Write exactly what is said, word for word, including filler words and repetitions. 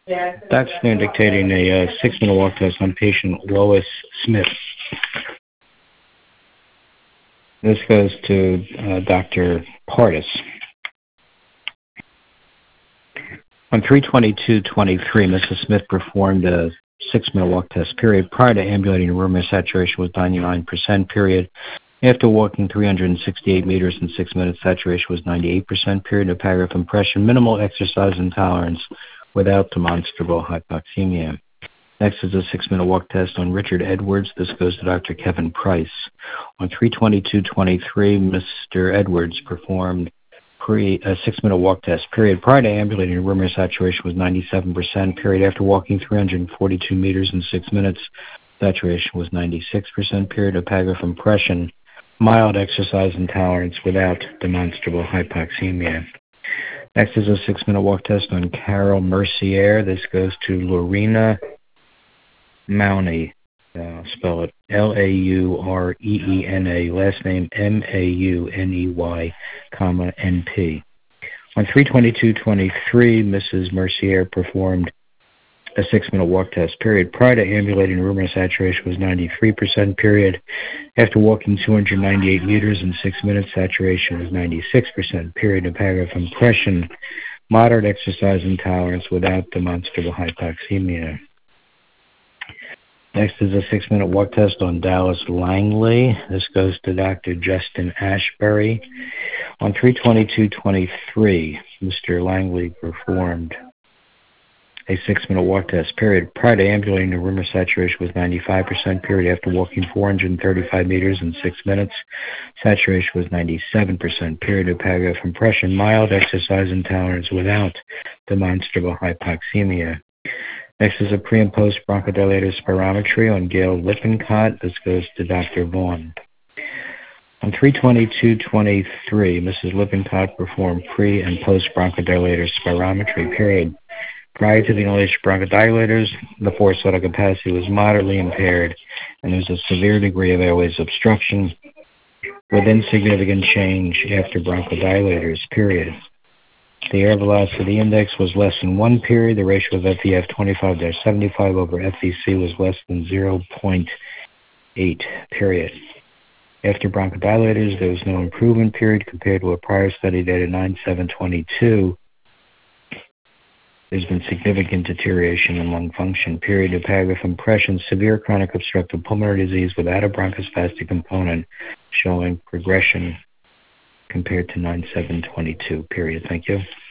Doctor Stan dictating a uh, six-minute walk test on patient Lois Smith. This goes to uh, Doctor Pardis. On three twenty-two twenty-three, Missus Smith performed a six-minute walk test period. Prior to ambulating, room air saturation was ninety-nine percent period. After walking three hundred sixty-eight meters in six minutes, saturation was ninety-eight percent period. No paragraph impression, minimal exercise intolerance without demonstrable hypoxemia. Next is a six-minute walk test on Richard Edwards. This goes to Doctor Kevin Price. On three twenty-two twenty-three, Mister Edwards performed pre a six-minute walk test period. Prior to ambulating, room air saturation was ninety-seven percent period. After walking three hundred forty-two meters in six minutes, saturation was ninety-six percent period. No paragraph impression, mild exercise intolerance without demonstrable hypoxemia. Next is a six-minute walk test on Carol Mercier. This goes to Lorena Mauney. Uh, spell it L A U R E E N A, last name M A U N E Y, comma, N P. On three twenty-two twenty-three, Missus Mercier performed a six-minute walk test period. Prior to ambulating, room air saturation was ninety-three percent period. After walking two hundred ninety-eight meters in six minutes, saturation was ninety-six percent period. A paragraph impression, moderate exercise intolerance without demonstrable hypoxemia. Next is a six-minute walk test on Dallas Langley. This goes to Doctor Justin Ashbury. On three twenty-two twenty-three, Mister Langley performed a six-minute walk test period. Prior to ambulating, the room air saturation was ninety-five percent period. After walking four hundred thirty-five meters in six minutes, saturation was ninety-seven percent period. A paragraph impression, mild exercise intolerance without demonstrable hypoxemia. Next is a pre and post bronchodilator spirometry on Gail Lippincott. This goes to Doctor Vaughn. On three twenty-two twenty-three, Missus Lippincott performed pre and post bronchodilator spirometry period. Prior to the inhalation bronchodilators, the forced vital capacity was moderately impaired, and there was a severe degree of airways obstruction with insignificant change after bronchodilators, period. The air velocity index was less than one period. The ratio of F E F twenty-five to seventy-five over F V C was less than zero point eight, period. After bronchodilators, there was no improvement, period, compared to a prior study dated nine seven twenty-two. There's been significant deterioration in lung function, period. A paragraph impression, severe chronic obstructive pulmonary disease without a bronchospastic component showing progression compared to nine seven twenty-two, period. Thank you.